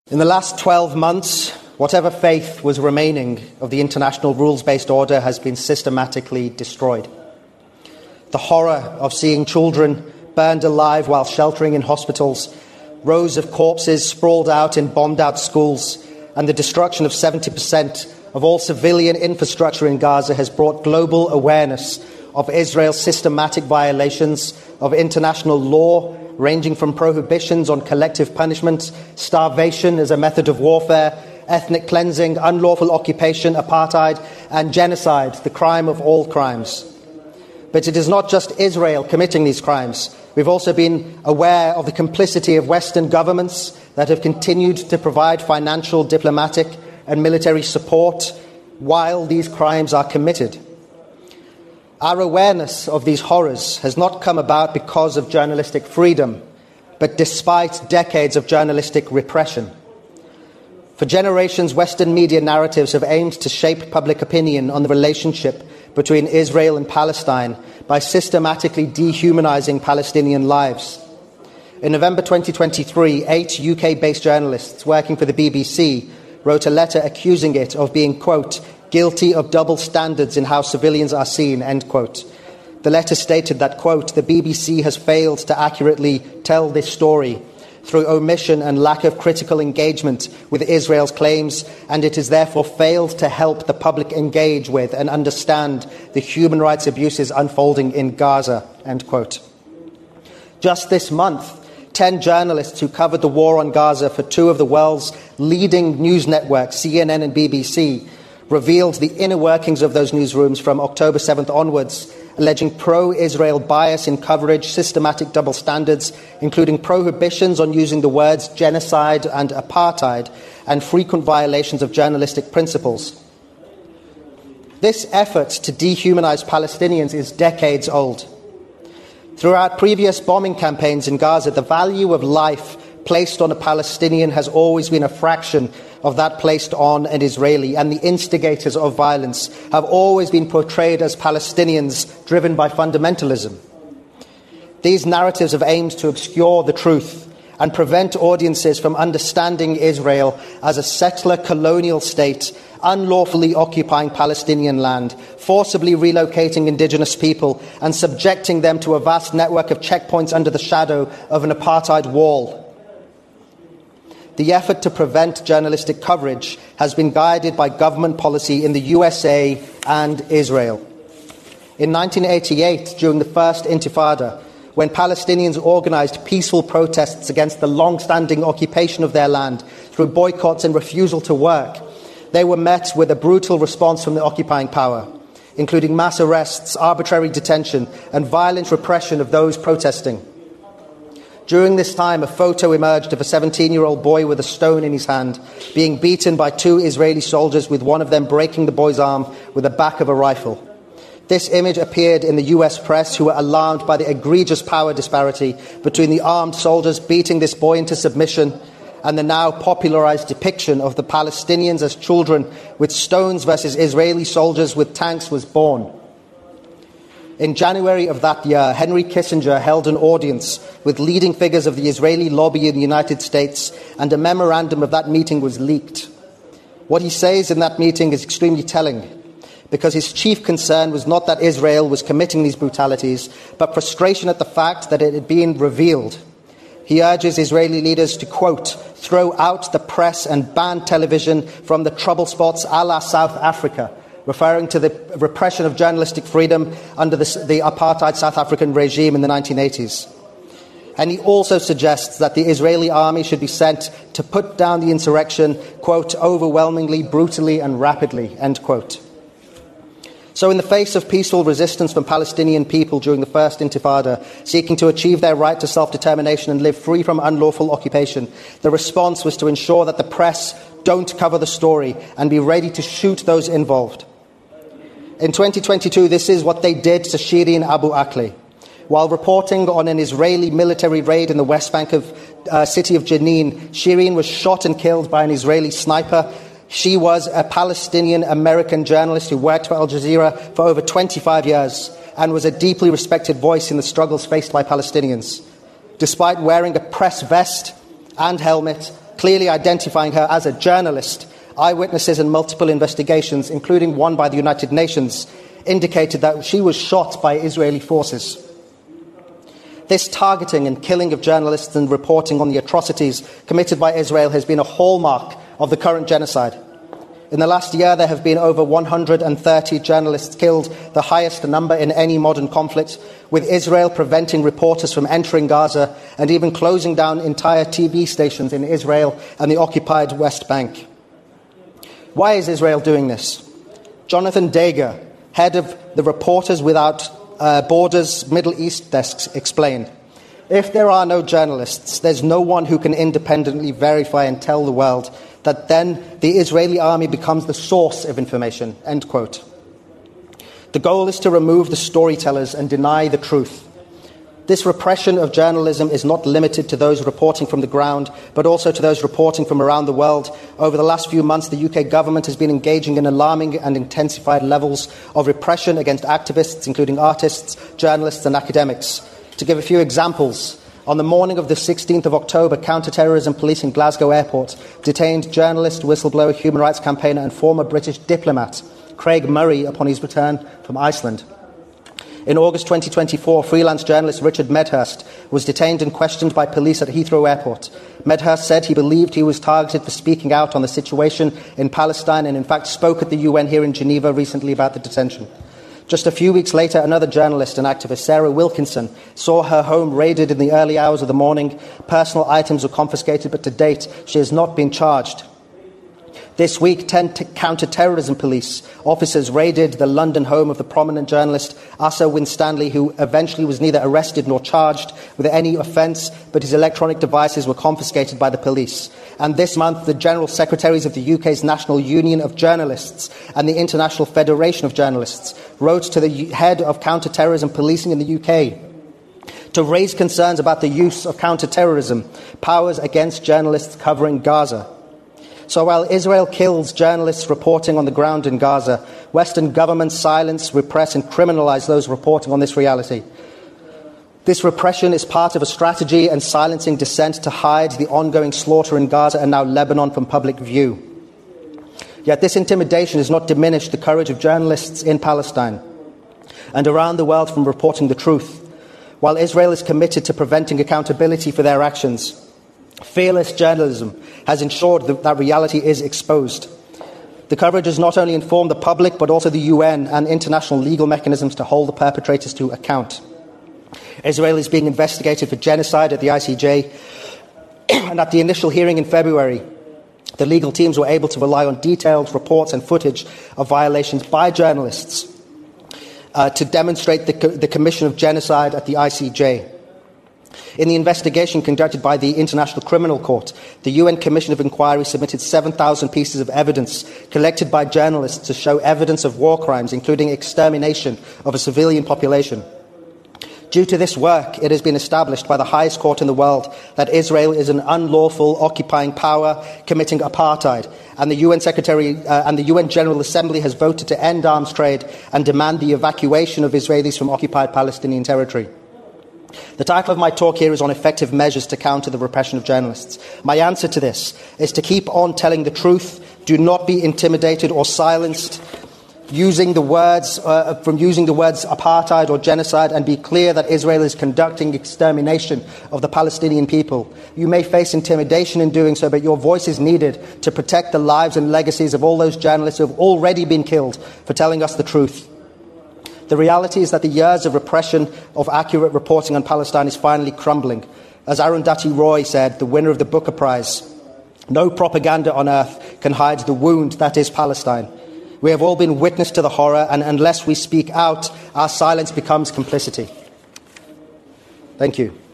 In the last 12 months, whatever faith was remaining of the international rules-based order has been systematically destroyed. The horror of seeing children burned alive while sheltering in hospitals, rows of corpses sprawled out in bombed-out schools, and the destruction of 70% of all civilian infrastructure in Gaza has brought global awareness of Israel's systematic violations of international law, ranging from prohibitions on collective punishment, starvation as a method of warfare, ethnic cleansing, unlawful occupation, apartheid, and genocide, the crime of all crimes. But it is not just Israel committing these crimes. We've also been aware of the complicity of Western governments that have continued to provide financial, diplomatic, and military support while these crimes are committed. Our awareness of these horrors has not come about because of journalistic freedom, but despite decades of journalistic repression. For generations, Western media narratives have aimed to shape public opinion on the relationship between Israel and Palestine by systematically dehumanizing Palestinian lives. In November 2023, 8 UK-based journalists working for the BBC wrote a letter accusing it of being, quote, guilty of double standards in how civilians are seen, end quote. The letter stated that, quote, the BBC has failed to accurately tell this story through omission and lack of critical engagement with Israel's claims, and it has therefore failed to help the public engage with and understand the human rights abuses unfolding in Gaza, end quote. Just this month, 10 journalists who covered the war on Gaza for two of the world's leading news networks, CNN and BBC, revealed the inner workings of those newsrooms from October 7th onwards, alleging pro-Israel bias in coverage, systematic double standards, including prohibitions on using the words genocide and apartheid, and frequent violations of journalistic principles. This effort to dehumanize Palestinians is decades old. Throughout previous bombing campaigns in Gaza, the value of life placed on a Palestinian has always been a fraction of that placed on an Israeli, and the instigators of violence have always been portrayed as Palestinians driven by fundamentalism. These narratives have aimed to obscure the truth and prevent audiences from understanding Israel as a settler colonial state, unlawfully occupying Palestinian land, forcibly relocating indigenous people, and subjecting them to a vast network of checkpoints under the shadow of an apartheid wall. The effort to prevent journalistic coverage has been guided by government policy in the USA and Israel. In 1988, during the First Intifada, when Palestinians organised peaceful protests against the long-standing occupation of their land through boycotts and refusal to work, they were met with a brutal response from the occupying power, including mass arrests, arbitrary detention, and violent repression of those protesting. During this time, a photo emerged of a 17-year-old boy with a stone in his hand, being beaten by two Israeli soldiers, with one of them breaking the boy's arm with the back of a rifle. This image appeared in the US press, who were alarmed by the egregious power disparity between the armed soldiers beating this boy into submission and the now popularized depiction of the Palestinians as children with stones versus Israeli soldiers with tanks was born. In January of that year, Henry Kissinger held an audience with leading figures of the Israeli lobby in the United States, and a memorandum of that meeting was leaked. What he says in that meeting is extremely telling, because his chief concern was not that Israel was committing these brutalities, but frustration at the fact that it had been revealed. He urges Israeli leaders to, quote, throw out the press and ban television from the trouble spots a la South Africa, referring to the repression of journalistic freedom under the apartheid South African regime in the 1980s. And he also suggests that the Israeli army should be sent to put down the insurrection, quote, overwhelmingly, brutally and rapidly, end quote. So in the face of peaceful resistance from Palestinian people during the First Intifada, seeking to achieve their right to self-determination and live free from unlawful occupation, the response was to ensure that the press don't cover the story and be ready to shoot those involved. In 2022, this is what they did to Shireen Abu Akleh. While reporting on an Israeli military raid in the West Bank of city of Jenin, Shireen was shot and killed by an Israeli sniper. She was a Palestinian-American journalist who worked for Al Jazeera for over 25 years and was a deeply respected voice in the struggles faced by Palestinians. Despite wearing a press vest and helmet, clearly identifying her as a journalist, eyewitnesses and multiple investigations, including one by the United Nations, indicated that she was shot by Israeli forces. This targeting and killing of journalists and reporting on the atrocities committed by Israel has been a hallmark of the current genocide. In the last year, there have been over 130 journalists killed, the highest number in any modern conflict, with Israel preventing reporters from entering Gaza and even closing down entire TV stations in Israel and the occupied West Bank. Why is Israel doing this? Jonathan Dager, head of the Reporters Without Borders Middle East desks, explained, "If there are no journalists, there's no one who can independently verify and tell the world that then the Israeli army becomes the source of information." End quote. The goal is to remove the storytellers and deny the truth. This repression of journalism is not limited to those reporting from the ground, but also to those reporting from around the world. Over the last few months, the UK government has been engaging in alarming and intensified levels of repression against activists, including artists, journalists and academics. To give a few examples, on the morning of the 16th of October, counter-terrorism police in Glasgow Airport detained journalist, whistleblower, human rights campaigner and former British diplomat Craig Murray upon his return from Iceland. In August 2024, freelance journalist Richard Medhurst was detained and questioned by police at Heathrow Airport. Medhurst said he believed he was targeted for speaking out on the situation in Palestine and in fact spoke at the UN here in Geneva recently about the detention. Just a few weeks later, another journalist and activist, Sarah Wilkinson, saw her home raided in the early hours of the morning. Personal items were confiscated, but to date, she has not been charged. This week, 10 counter-terrorism police officers raided the London home of the prominent journalist Asa Winstanley, who eventually was neither arrested nor charged with any offence, but his electronic devices were confiscated by the police. And this month, the General Secretaries of the UK's National Union of Journalists and the International Federation of Journalists wrote to the head of counter-terrorism policing in the UK to raise concerns about the use of counter-terrorism powers against journalists covering Gaza. So while Israel kills journalists reporting on the ground in Gaza, Western governments silence, repress and criminalise those reporting on this reality. This repression is part of a strategy and silencing dissent to hide the ongoing slaughter in Gaza and now Lebanon from public view. Yet this intimidation has not diminished the courage of journalists in Palestine and around the world from reporting the truth. While Israel is committed to preventing accountability for their actions, fearless journalism has ensured that reality is exposed. The coverage has not only informed the public, but also the UN and international legal mechanisms to hold the perpetrators to account. Israel is being investigated for genocide at the ICJ, and at the initial hearing in February, the legal teams were able to rely on detailed reports and footage of violations by journalists to demonstrate the commission of genocide at the ICJ. In the investigation conducted by the International Criminal Court, the UN Commission of Inquiry submitted 7,000 pieces of evidence collected by journalists to show evidence of war crimes, including extermination of a civilian population. Due to this work, it has been established by the highest court in the world that Israel is an unlawful occupying power committing apartheid, and the UN Secretary and the UN General Assembly has voted to end arms trade and demand the evacuation of Israelis from occupied Palestinian territory. The title of my talk here is on effective measures to counter the repression of journalists. My answer to this is to keep on telling the truth. Do not be intimidated or silenced using the words apartheid or genocide, and be clear that Israel is conducting extermination of the Palestinian people. You may face intimidation in doing so, but your voice is needed to protect the lives and legacies of all those journalists who have already been killed for telling us the truth. The reality is that the years of repression of accurate reporting on Palestine is finally crumbling. As Arundhati Roy said, the winner of the Booker Prize, no propaganda on earth can hide the wound that is Palestine. We have all been witness to the horror, and unless we speak out, our silence becomes complicity. Thank you.